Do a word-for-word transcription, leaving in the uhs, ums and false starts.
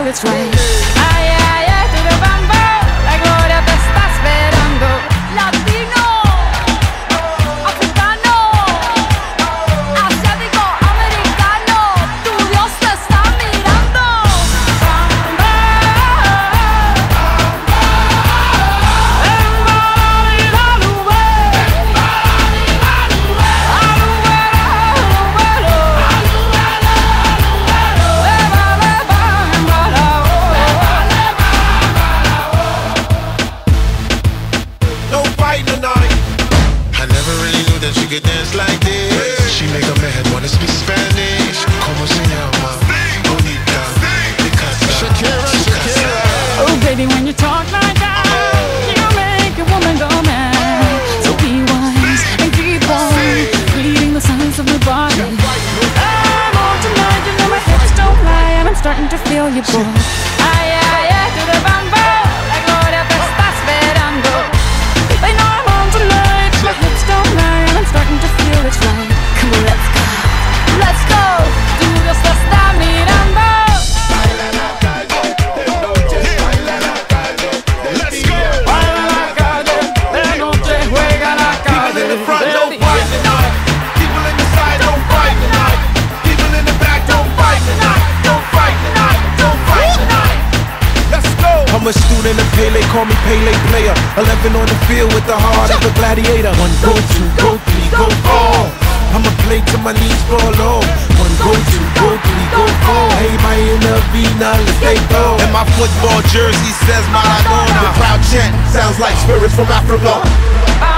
feel it's right. Ay, ay, ay, to the bambo, la gloria te está esperando. Latino, africano, asiático, americano, tu Dios te está mirando. Bamba, she could dance like this. She make a man wanna speak Spanish. Como se llama? Bonita. Shakira, Shakira. oh baby, when you talk like that, you make a woman go mad. So be wise and keep on reading the signs of the body. I'm on tonight, you know my hips don't lie, and I'm starting to feel you, boy. Ay, ay, ay, to the bambo, la gloria te está esperando. They know I'm on tonight, my hips don't lie, and I'm starting to feel it's right. Come on, let's go, let's go. Tu Dios te está mirando. Baila la calle de noche, baila la calle. Let's go. Baila la calle, de noche juega la calle. People in the front don't fight tonight. People in the side don't fight tonight. People in the back don't fight tonight. Don't fight tonight. Don't fight tonight. Let's go. I'm a student of Pele, call me Pele player. Eleven on the field with the heart of a gladiator. One go, two go, three go, four. I'ma play till my knees fall off. One go, two go, three go, four. Hey, my in the arena, let's stay go. And my football jersey says Maradona. The crowd chant sounds like spirits from Africa.